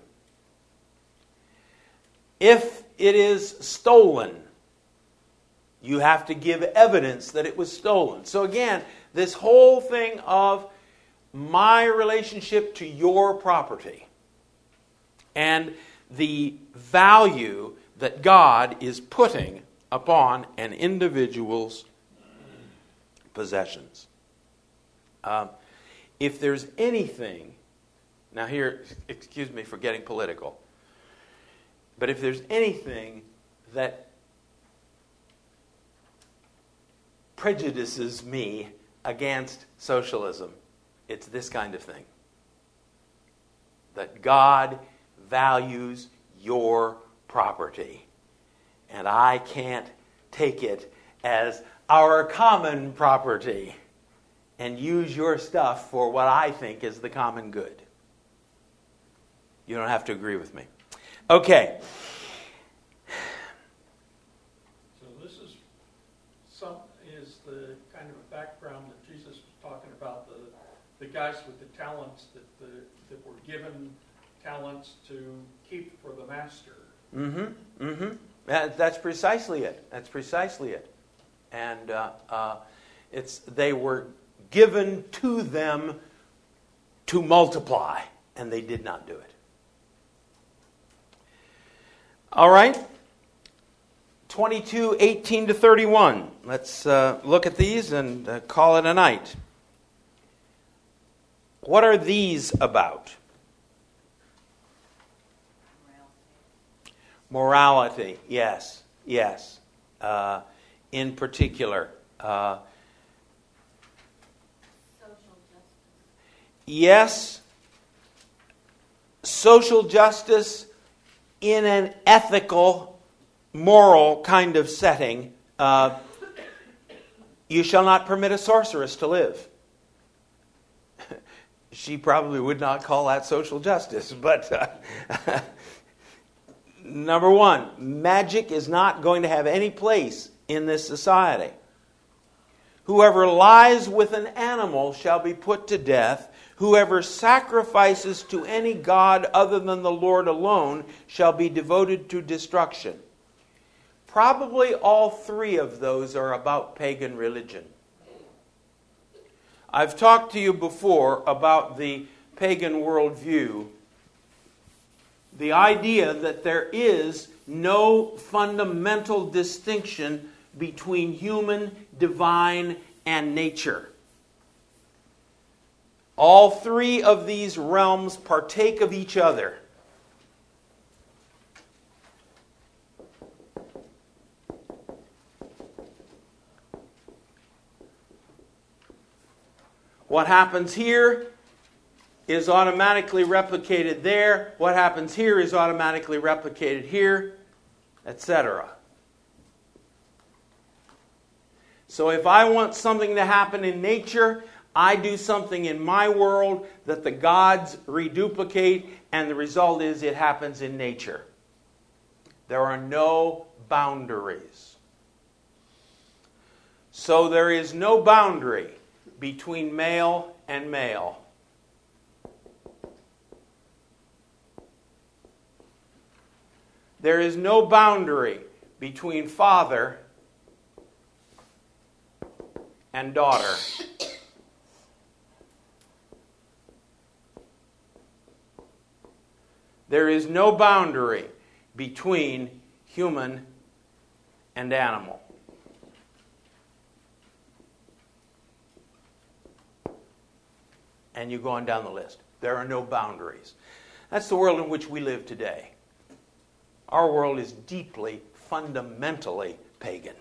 If it is stolen, you have to give evidence that it was stolen. So again, this whole thing of my relationship to your property and the value that God is putting upon an individual's possessions. Um, if there's anything, now here, excuse me for getting political, but if there's anything that prejudices me against socialism, it's this kind of thing. That God values your property, and I can't take it as our common property and use your stuff for what I think is the common good. You don't have to agree with me. Okay. So this is some, is the kind of background that Jesus was talking about, the, the guys with the talents that, the, that were given talents to keep for the master. Mm-hmm. Mm-hmm. That, that's precisely it. That's precisely it. And uh, uh, it's they were given to them to multiply, and they did not do it. All right. twenty-two, eighteen to thirty-one. Let's uh, look at these and uh, call it a night. What are these about? Morality, yes, yes. Uh, in particular, uh, Social justice. yes, social justice in an ethical, moral kind of setting. Uh, you shall not permit a sorceress to live. She probably would not call that social justice, but uh, number one, magic is not going to have any place in this society. Whoever lies with an animal shall be put to death. Whoever sacrifices to any god other than the Lord alone shall be devoted to destruction. Probably all three of those are about pagan religion. I've talked to you before about the pagan worldview. The idea that there is no fundamental distinction between human, divine, and nature. All three of these realms partake of each other. What happens here is automatically replicated there. What happens here is automatically replicated here, et cetera. So if I want something to happen in nature, I do something in my world that the gods reduplicate, and the result is it happens in nature. There are no boundaries. So there is no boundary between male and male. There is no boundary between father and daughter. There is no boundary between human and animal. And you go on down the list. There are no boundaries. That's the world in which we live today. Our world is deeply, fundamentally pagan.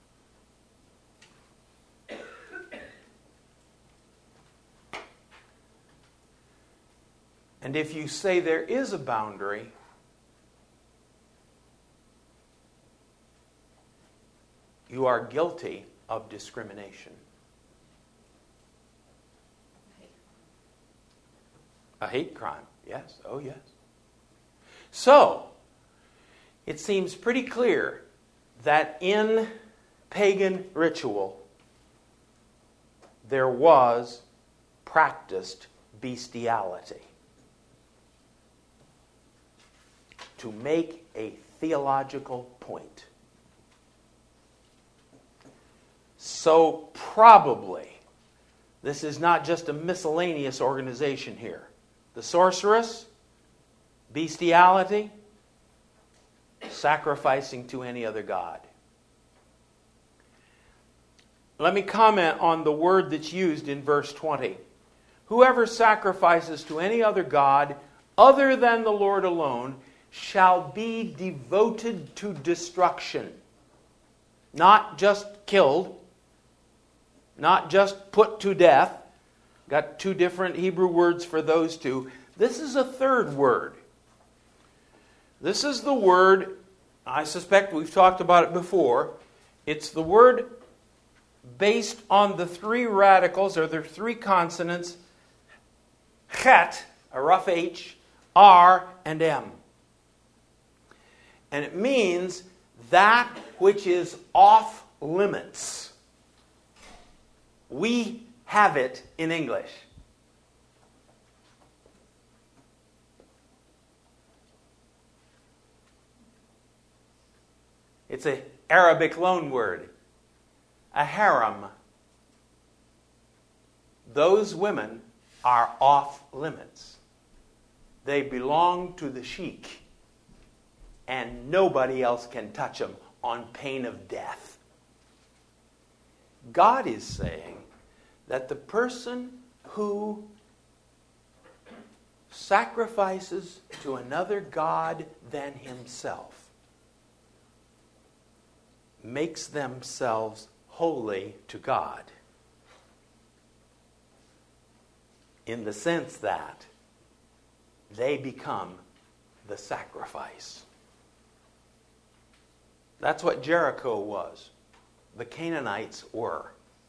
And if you say there is a boundary, you are guilty of discrimination. A hate crime, yes, oh yes. So, it seems pretty clear that in pagan ritual, there was practiced bestiality. To make a theological point. So probably, this is not just a miscellaneous organization here. The sorceress, bestiality, sacrificing to any other god. Let me comment on the word that's used in verse twenty. Whoever sacrifices to any other god other than the Lord alone shall be devoted to destruction. Not just killed, not just put to death. Got two different Hebrew words for those two. This is a third word. This is the word, I suspect we've talked about it before. It's the word based on the three radicals, or the three consonants, chet, a rough H, R, and M. And it means that which is off limits. We have it in English. It's an Arabic loan word. A harem. Those women are off limits. They belong to the sheik. And nobody else can touch them on pain of death. God is saying that the person who sacrifices to another god than himself makes themselves holy to God, in the sense that they become the sacrifice. That's what Jericho was. The Canaanites were.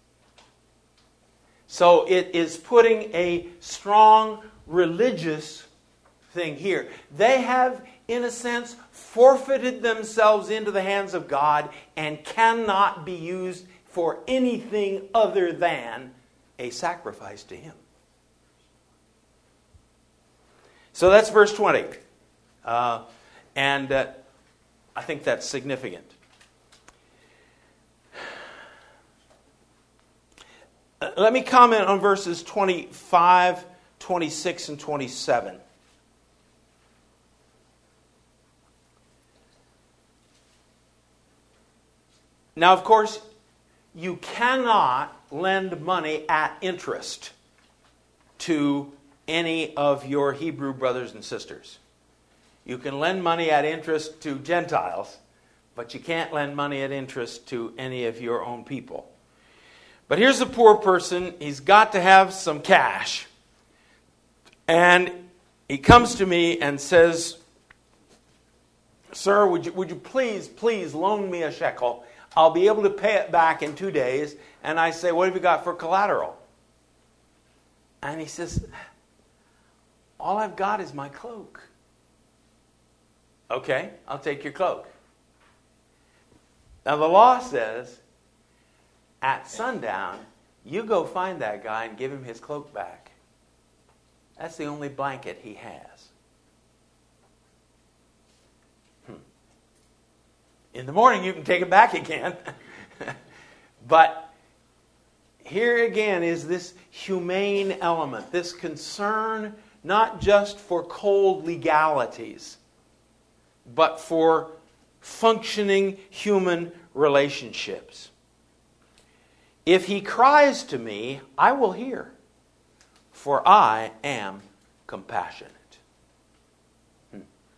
So it is putting a strong religious thing here. They have, in a sense, forfeited themselves into the hands of God and cannot be used for anything other than a sacrifice to Him. So that's verse twenty. Uh, and uh, I think that's significant. Uh, let me comment on verses twenty-five, twenty-six, and twenty-seven. Now, of course, you cannot lend money at interest to any of your Hebrew brothers and sisters. You can lend money at interest to Gentiles, but you can't lend money at interest to any of your own people. But here's a poor person. He's got to have some cash. And he comes to me and says, "Sir, would you, would you please, please loan me a shekel? I'll be able to pay it back in two days. And I say, "What have you got for collateral?" And he says, "All I've got is my cloak." Okay, I'll take your cloak. Now the law says, at sundown, you go find that guy and give him his cloak back. That's the only blanket he has. Hmm. In the morning, you can take it back again. But here again is this humane element, this concern not just for cold legalities, but for functioning human relationships. If he cries to me, I will hear, for I am compassionate. Hmm.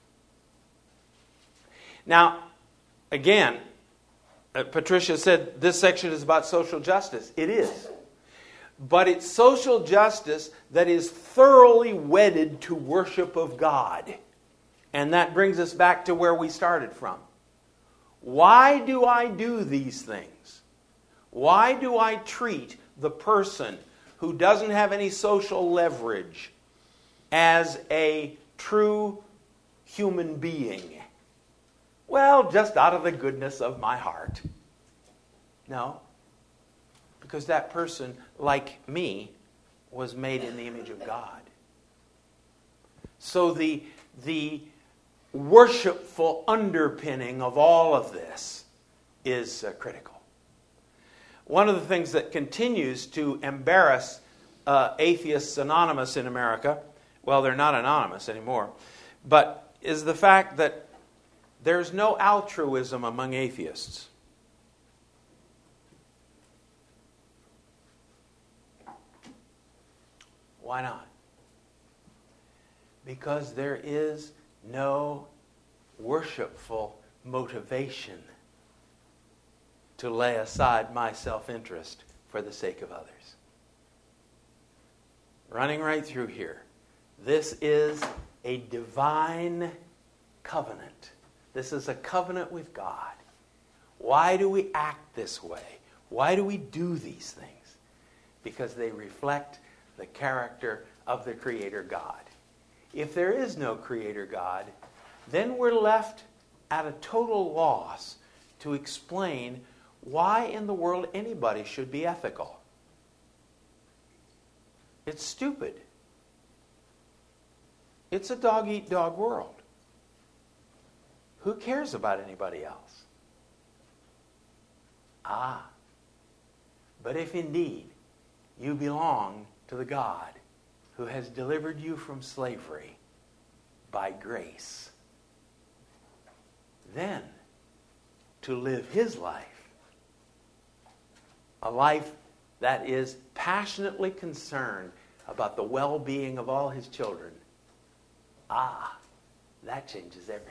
Now, again, uh, Patricia said this section is about social justice. It is. But it's social justice that is thoroughly wedded to worship of God. And that brings us back to where we started from. Why do I do these things? Why do I treat the person who doesn't have any social leverage as a true human being? Well, just out of the goodness of my heart. No. Because that person, like me, was made in the image of God. So the, the worshipful underpinning of all of this is uh, critical. One of the things that continues to embarrass uh, Atheists Anonymous in America, well, they're not anonymous anymore, but is the fact that there's no altruism among atheists. Why not? Because there is no worshipful motivation to lay aside my self-interest for the sake of others. Running right through here, this is a divine covenant. This is a covenant with God. Why do we act this way? Why do we do these things? Because they reflect the character of the Creator God. If there is no Creator God, then we're left at a total loss to explain why in the world anybody should be ethical. It's stupid. It's a dog-eat-dog world. Who cares about anybody else? Ah, but if indeed you belong to the God who has delivered you from slavery by grace, then to live his life, a life that is passionately concerned about the well-being of all his children, ah, that changes everything.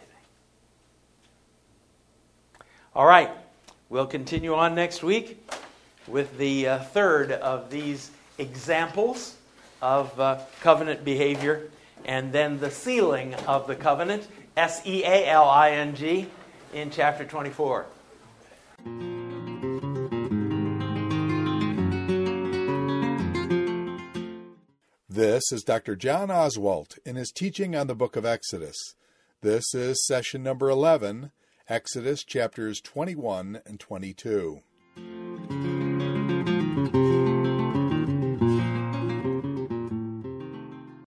All right, we'll continue on next week with the uh, third of these examples of uh, covenant behavior, and then the sealing of the covenant, S E A L I N G, in chapter twenty-four. This is Doctor John Oswalt in his teaching on the book of Exodus. This is session number eleven, Exodus chapters twenty-one and twenty-two.